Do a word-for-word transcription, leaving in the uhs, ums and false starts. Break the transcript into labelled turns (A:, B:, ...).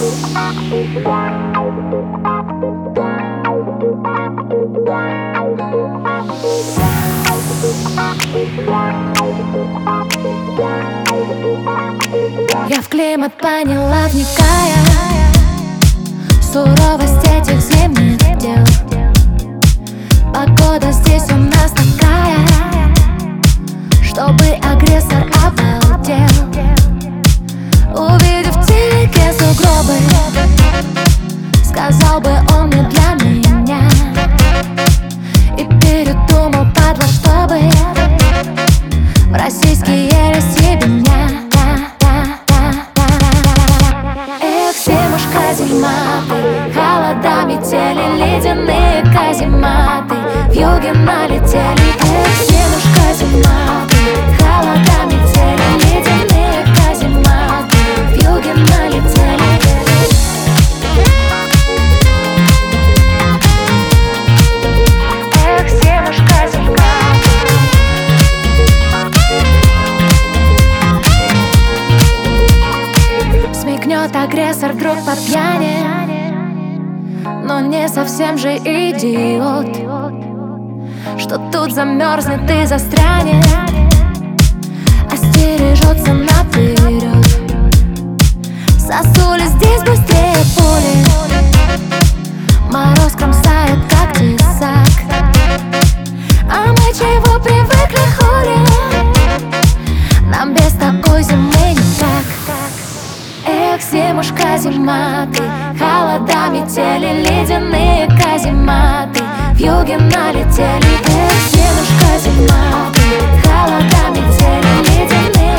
A: Я в климат поняла, вникая суровость этих зимних дел. Погода здесь у нас такая, чтобы агрессор обалдел. Увидев в телеке сугробы, сказал бы он не для меня. И передумал, падла, чтобы в российские растебня. Эх, зимушка, зима, ты, холода, метели, ледяные казематы в юге налетели. Эх, зимушка, зима, ты, холода, метели, ледяные казематы в юге налетели. Эх, зимушка, зима. Смекнет агрессор вдруг по пьяни, но не совсем же идиот, что тут замерзнет и застрянет, остережется наперед. Сосули здесь быстрее пули, мороз кромсает как тесак. А мы чего привыкли, хули, нам без такой зимы никак. Эх, зимушка, зима, ты, холода, метели, ледяные казематы в юге налетели. Эх, зимушка, зима, ты, холода, метели, ледяные